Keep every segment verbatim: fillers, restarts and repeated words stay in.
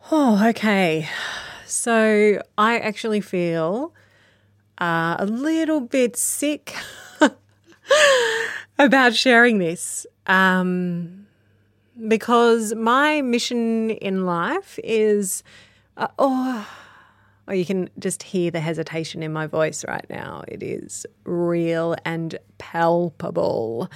Oh, okay. So I actually feel uh, a little bit sick about sharing this um, because my mission in life is, uh, oh, oh, you can just hear the hesitation in my voice right now. It is real and palpable.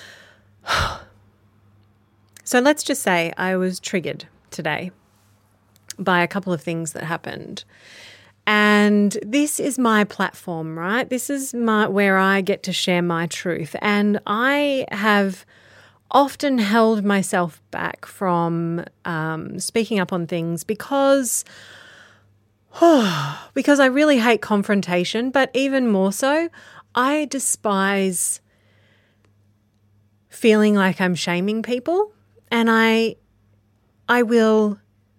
So let's just say I was triggered today by a couple of things that happened. And this is my platform, right? This is my where I get to share my truth. And I have often held myself back from um, speaking up on things because, oh, because I really hate confrontation, but even more so, I despise feeling like I'm shaming people. And I, I will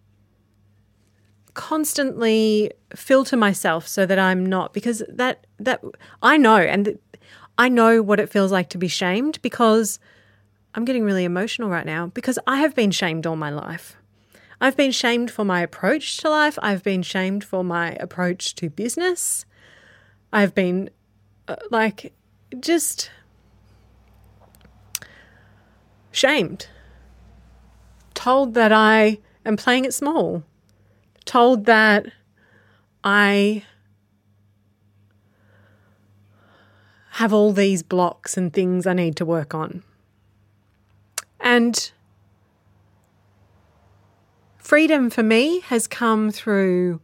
constantly filter myself so that I'm not, because that that I know, and I know what it feels like to be shamed, because I'm getting really emotional right now because I have been shamed all my life. I've been shamed for my approach to life. I've been shamed for my approach to business. I've been uh, like just shamed. Told that I am playing it small. Told that I have all these blocks and things I need to work on. And freedom for me has come through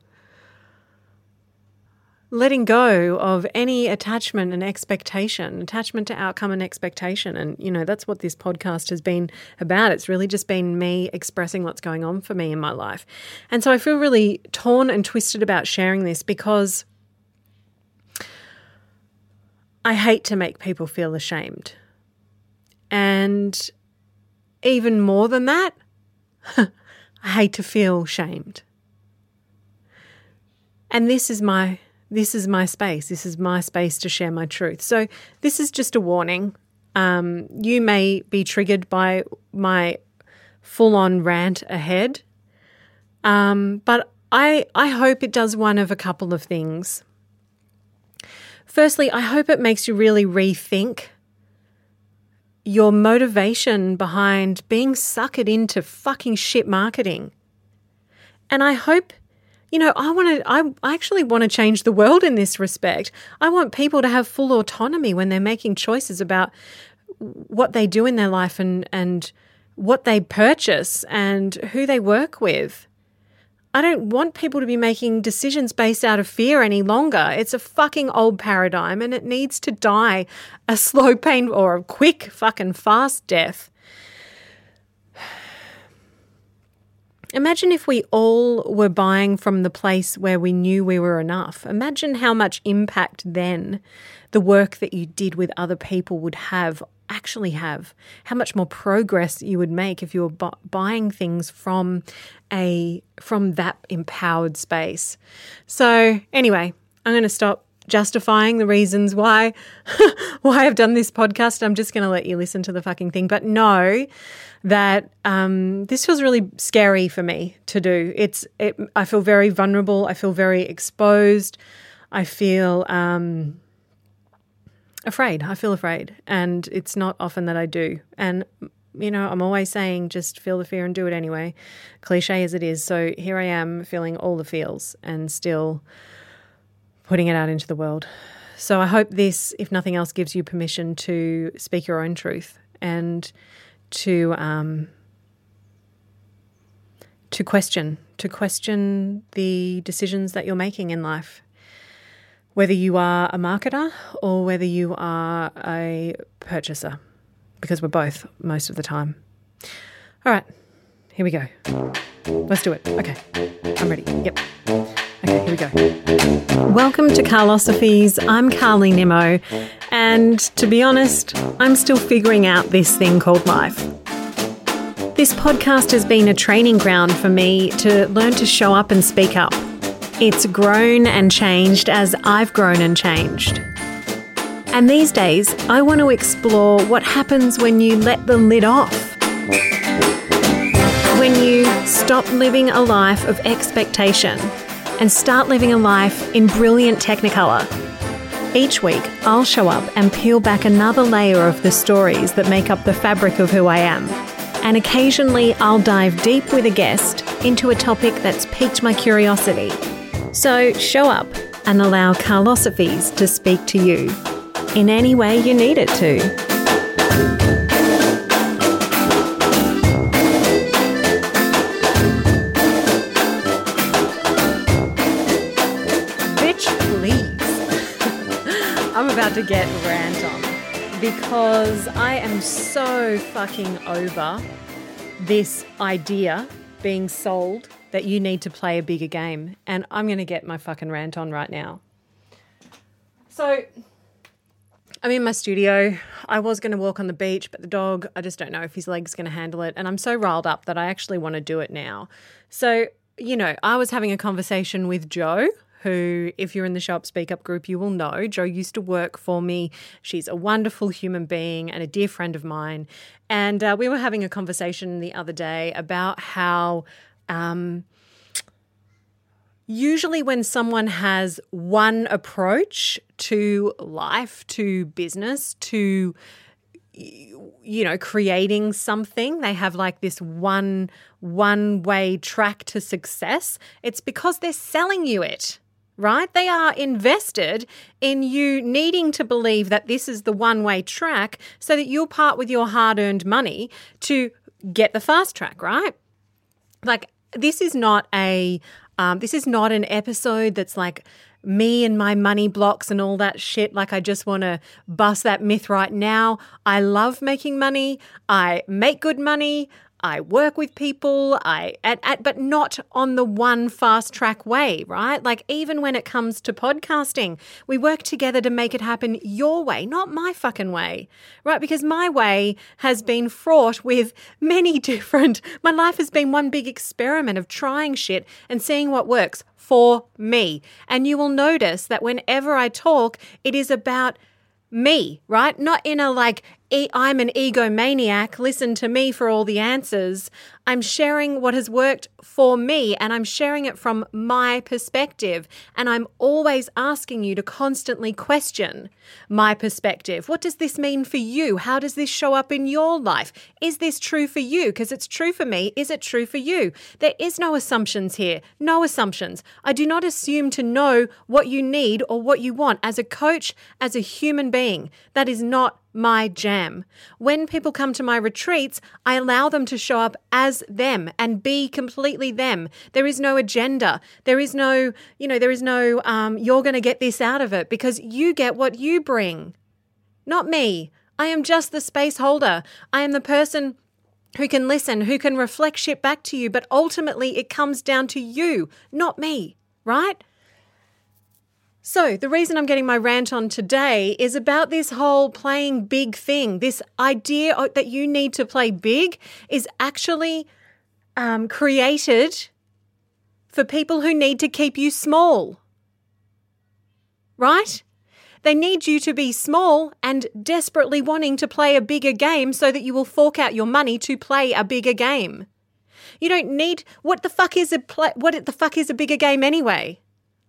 letting go of any attachment and expectation, attachment to outcome and expectation. And, you know, that's what this podcast has been about. It's really just been me expressing what's going on for me in my life. And so I feel really torn and twisted about sharing this because I hate to make people feel ashamed. And even more than that, I hate to feel shamed. And this is my This is my space. This is my space to share my truth. So this is just a warning. Um, you may be triggered by my full-on rant ahead, um, but I, I hope it does one of a couple of things. Firstly, I hope it makes you really rethink your motivation behind being suckered into fucking shit marketing. And I hope You know, I want to, I actually want to change the world in this respect. I want people to have full autonomy when they're making choices about what they do in their life and, and what they purchase and who they work with. I don't want people to be making decisions based out of fear any longer. It's a fucking old paradigm and it needs to die a slow pain or a quick fucking fast death. Imagine if we all were buying from the place where we knew we were enough. Imagine how much impact then the work that you did with other people would have, actually have. How much more progress you would make if you were bu- buying things from a from that empowered space. So anyway, I'm going to stop justifying the reasons why why I've done this podcast. I'm just going to let you listen to the fucking thing. But know that um, this feels really scary for me to do. It's it, I feel very vulnerable. I feel very exposed. I feel um, afraid. I feel afraid. And it's not often that I do. And, you know, I'm always saying just feel the fear and do it anyway, cliche as it is. So here I am feeling all the feels and still putting it out into the world. So I hope this, if nothing else, gives you permission to speak your own truth and to um, to question, to question the decisions that you're making in life, whether you are a marketer or whether you are a purchaser, because we're both most of the time. All right, here we go. Let's do it. Okay, I'm ready. Yep. Okay, here we go. Welcome to Carlosophies. I'm Carly Nimmo, and to be honest, I'm still figuring out this thing called life. This podcast has been a training ground for me to learn to show up and speak up. It's grown and changed as I've grown and changed. And these days, I want to explore what happens when you let the lid off. when you stop living a life of expectation and start living a life in brilliant Technicolor. Each week, I'll show up and peel back another layer of the stories that make up the fabric of who I am. And occasionally, I'll dive deep with a guest into a topic that's piqued my curiosity. So show up and allow Carlosophies to speak to you in any way you need it to. Bitch, please. I'm about to get rant on because I am so fucking over this idea being sold that you need to play a bigger game. And I'm going to get my fucking rant on right now. So I'm in my studio. I was going to walk on the beach, but the dog, I just don't know if his leg's going to handle it. And I'm so riled up that I actually want to do it now. So, you know, I was having a conversation with Joe, who, if you're in the Show Up Speak Up group, you will know. Joe used to work for me. She's a wonderful human being and a dear friend of mine. And uh, we were having a conversation the other day about how Um, usually when someone has one approach to life, to business, to, you know, creating something, they have like this one, one-way track to success. It's because they're selling you it, right? They are invested in you needing to believe that this is the one-way track so that you'll part with your hard-earned money to get the fast track, right? Like, This is not a um, this is not an episode that's like me and my money blocks and all that shit. Like, I just want to bust that myth right now. I love making money. I make good money. I work with people, I at, at, but not on the one fast track way, right? Like, even when it comes to podcasting, we work together to make it happen your way, not my fucking way, right? Because my way has been fraught with many different, my life has been one big experiment of trying shit and seeing what works for me. And you will notice that whenever I talk, it is about me, right? Not in a like, e- I'm an egomaniac, listen to me for all the answers. I'm sharing what has worked for me and I'm sharing it from my perspective. And I'm always asking you to constantly question my perspective. What does this mean for you? How does this show up in your life? Is this true for you? Because it's true for me. Is it true for you? There is no assumptions here. No assumptions. I do not assume to know what you need or what you want. As a coach, as a human being, that is not my jam. When people come to my retreats, I allow them to show up as them and be completely them. There is no agenda. There is no, you know, there is no, um, you're going to get this out of it, because you get what you bring, not me. I am just the space holder. I am the person who can listen, who can reflect shit back to you, but ultimately it comes down to you, not me, right? So the reason I'm getting my rant on today is about this whole playing big thing. This idea that you need to play big is actually um, created for people who need to keep you small, right? They need you to be small and desperately wanting to play a bigger game so that you will fork out your money to play a bigger game. You don't need, what the fuck is a play, what the fuck is a bigger game anyway?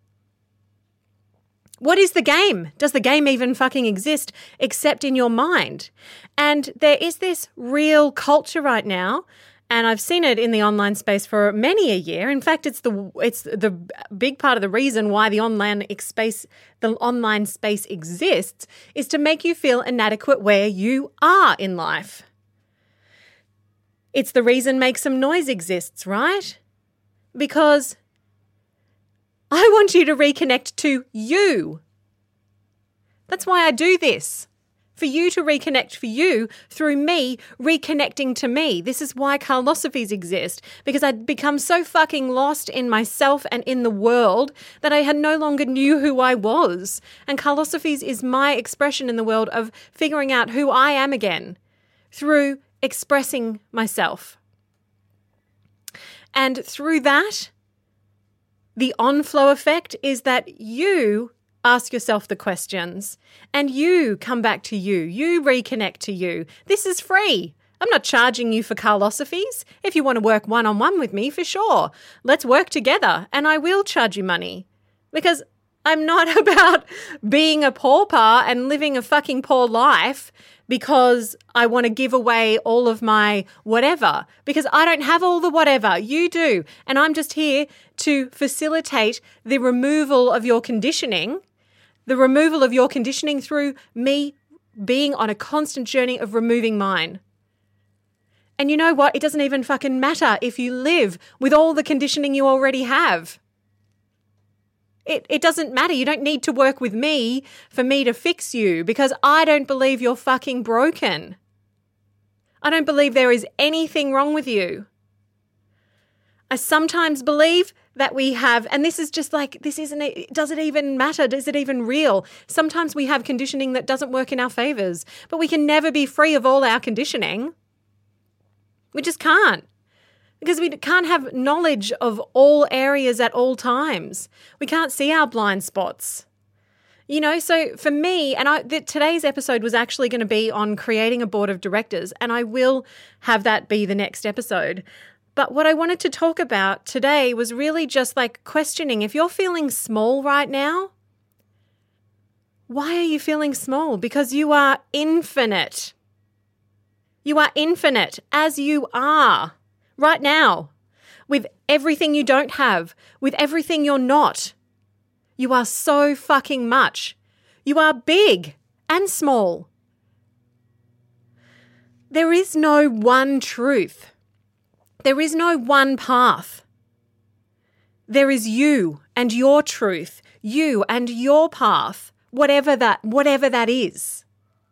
What is the game? Does the game even fucking exist except in your mind? And there is this real culture right now, and I've seen it in the online space for many a year. In fact, it's the it's the big part of the reason why the online space the online space exists is to make you feel inadequate where you are in life. It's the reason Make Some Noise exists, right? Because I want you to reconnect to you. That's why I do this. For you to reconnect for you through me reconnecting to me. This is why Carlosophies exist, because I'd become so fucking lost in myself and in the world that I had no longer knew who I was. And Carlosophies is my expression in the world of figuring out who I am again through expressing myself. And through that, the on-flow effect is that you ask yourself the questions and you come back to you. You reconnect to you. This is free. I'm not charging you for Carlosophies. If you want to work one-on-one with me, for sure. Let's work together and I will charge you money because I'm not about being a pauper and living a fucking poor life because I want to give away all of my whatever, because I don't have all the whatever. You do. And I'm just here to facilitate the removal of your conditioning, the removal of your conditioning through me being on a constant journey of removing mine. And you know what? It doesn't even fucking matter if you live with all the conditioning you already have. It it doesn't matter. You don't need to work with me for me to fix you because I don't believe you're fucking broken. I don't believe there is anything wrong with you. I sometimes believe that we have, and this is just like, this isn't, does it even matter? Is it even real? Sometimes we have conditioning that doesn't work in our favors, but we can never be free of all our conditioning. We just can't. Because we can't have knowledge of all areas at all times. We can't see our blind spots. You know, so for me, and I, th- today's episode was actually going to be on creating a board of directors, and I will have that be the next episode. But what I wanted to talk about today was really just like questioning, if you're feeling small right now, why are you feeling small? Because you are infinite. You are infinite as you are. Right now, with everything you don't have, with everything you're not. You are so fucking much. You are big and small. There is no one truth. There is no one path. There is you and your truth, you and your path, whatever that, whatever that is.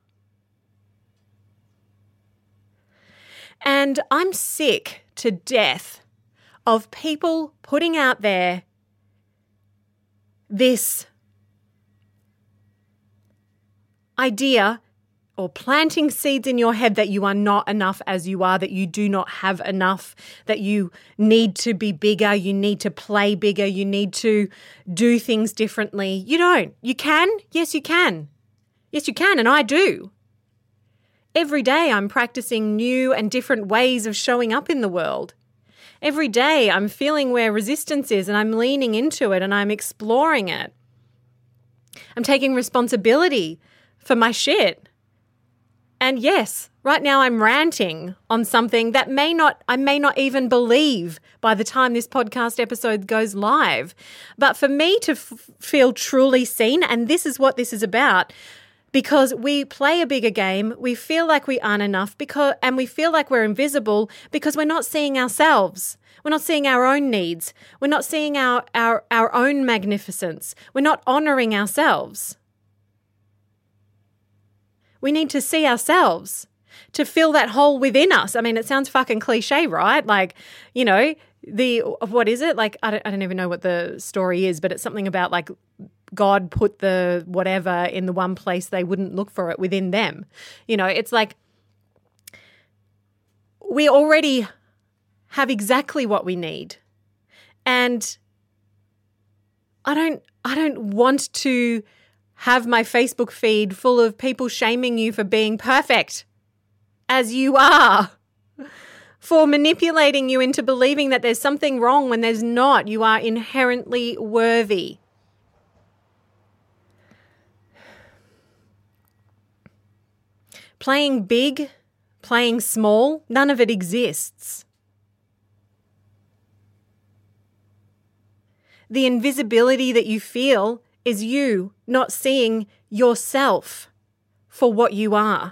And I'm sick to death of people putting out there this idea or planting seeds in your head that you are not enough as you are, that you do not have enough, that you need to be bigger, you need to play bigger, you need to do things differently. You don't. You can? Yes, you can. Yes, you can, and I do. Every day I'm practicing new and different ways of showing up in the world. Every day I'm feeling where resistance is and I'm leaning into it and I'm exploring it. I'm taking responsibility for my shit. And yes, right now I'm ranting on something that may not, I may not even believe by the time this podcast episode goes live. But for me to f- feel truly seen, and this is what this is about, because we play a bigger game, we feel like we aren't enough because, and we feel like we're invisible because we're not seeing ourselves. We're not seeing our own needs. We're not seeing our, our, our own magnificence. We're not honoring ourselves. We need to see ourselves to fill that hole within us. I mean, it sounds fucking cliche, right? Like, you know, the, what is it? Like, I don't, I don't even know what the story is, but it's something about like, God put the whatever in the one place they wouldn't look for it within them. You know, it's like we already have exactly what we need. And I don't I don't want to have my Facebook feed full of people shaming you for being perfect as you are, for manipulating you into believing that there's something wrong when there's not. You are inherently worthy. Playing big, playing small, none of it exists. The invisibility that you feel is you not seeing yourself for what you are.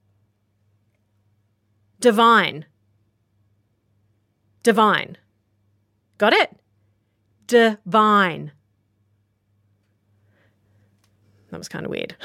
Divine. Divine. Got it? Divine. That was kind of weird.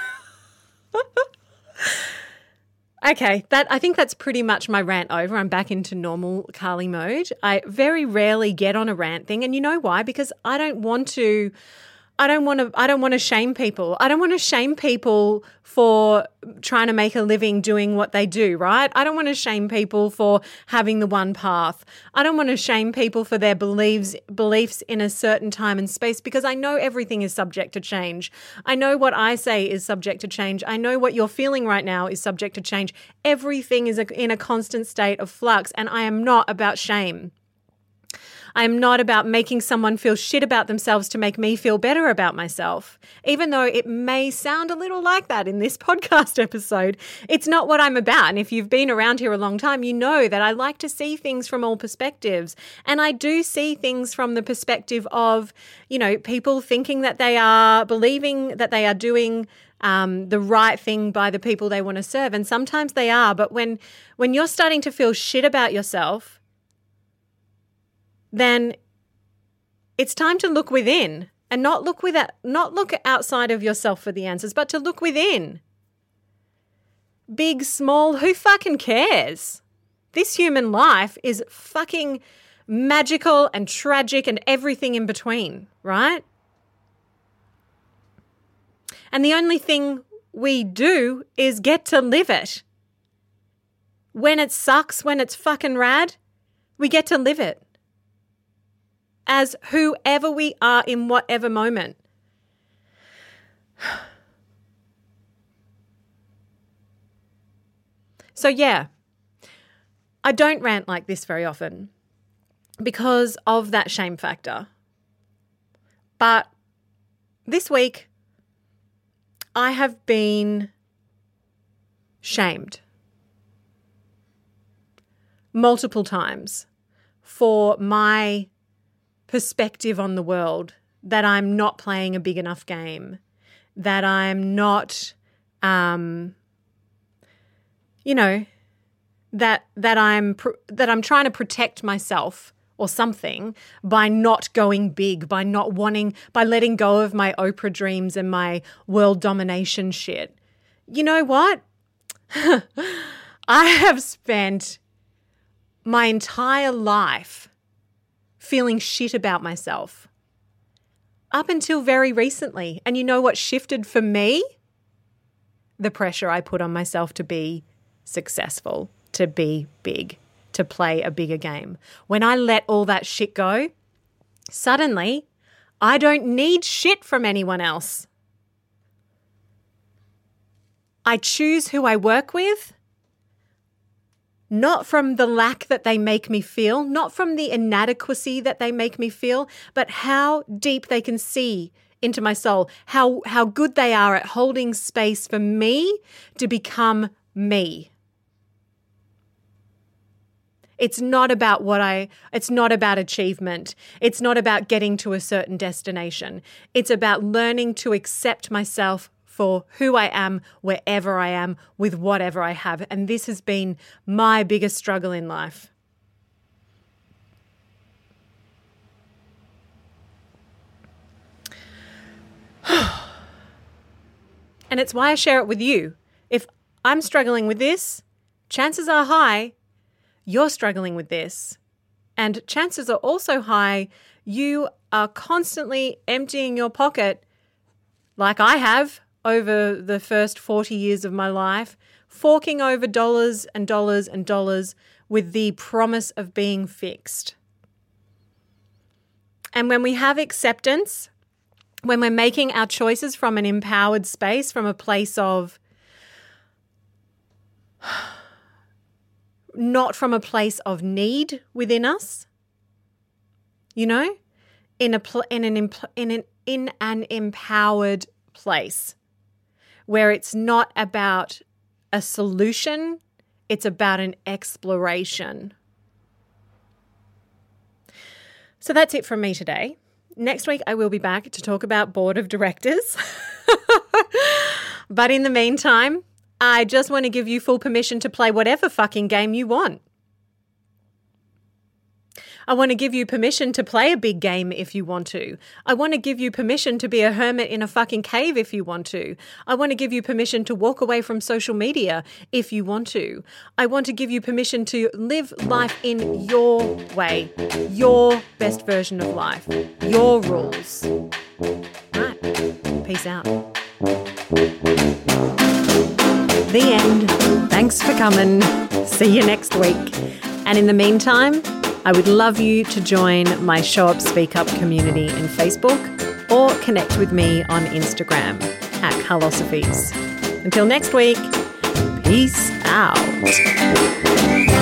Okay, that I think that's pretty much my rant over. I'm back into normal Carly mode. I very rarely get on a rant thing, and you know why? Because I don't want to I don't want to I don't want to shame people. I don't want to shame people for trying to make a living doing what they do, right? I don't want to shame people for having the one path. I don't want to shame people for their beliefs beliefs in a certain time and space, because I know everything is subject to change. I know what I say is subject to change. I know what you're feeling right now is subject to change. Everything is in a constant state of flux, and I am not about shame. I am not about making someone feel shit about themselves to make me feel better about myself. Even though it may sound a little like that in this podcast episode, it's not what I'm about. And if you've been around here a long time, you know that I like to see things from all perspectives. And I do see things from the perspective of, you know, people thinking that they are, believing that they are doing Um, the right thing by the people they want to serve. And sometimes they are. But when when you're starting to feel shit about yourself, then it's time to look within and not look with not look outside of yourself for the answers, but to look within. Big, small, who fucking cares? This human life is fucking magical and tragic and everything in between, right? And the only thing we do is get to live it. When it sucks, when it's fucking rad, we get to live it as whoever we are in whatever moment. So yeah, I don't rant like this very often because of that shame factor. But this week, I have been shamed multiple times for my perspective on the world, that I'm not playing a big enough game, that I'm not, um, you know, that that I'm pr- that I'm trying to protect myself or something by not going big, by not wanting, by letting go of my Oprah dreams and my world domination shit. You know what? I have spent my entire life feeling shit about myself up until very recently. And you know what shifted for me? The pressure I put on myself to be successful, to be big, to play a bigger game. When I let all that shit go, suddenly I don't need shit from anyone else. I choose who I work with, not from the lack that they make me feel, not from the inadequacy that they make me feel, but how deep they can see into my soul, how, how good they are at holding space for me to become me. It's not about what I, it's not about achievement. It's not about getting to a certain destination. It's about learning to accept myself for who I am, wherever I am, with whatever I have. And this has been my biggest struggle in life. And it's why I share it with you. If I'm struggling with this, chances are high you're struggling with this. And chances are also high you are constantly emptying your pocket, like I have over the first forty years of my life, forking over dollars and dollars and dollars with the promise of being fixed. And when we have acceptance, when we're making our choices from an empowered space, from a place of, not from a place of need within us, you know, in a pl- in an impl- in an in an empowered place where it's not about a solution, it's about an exploration. So that's it from me today. Next week, I will be back to talk about board of directors. But in the meantime, I just want to give you full permission to play whatever fucking game you want. I want to give you permission to play a big game if you want to. I want to give you permission to be a hermit in a fucking cave if you want to. I want to give you permission to walk away from social media if you want to. I want to give you permission to live life in your way, your best version of life, your rules. Right. Peace out. The end. Thanks for coming. See you next week. And in the meantime, I would love you to join my Show Up Speak Up community in Facebook or connect with me on Instagram at Carlosophies. Until next week, peace out.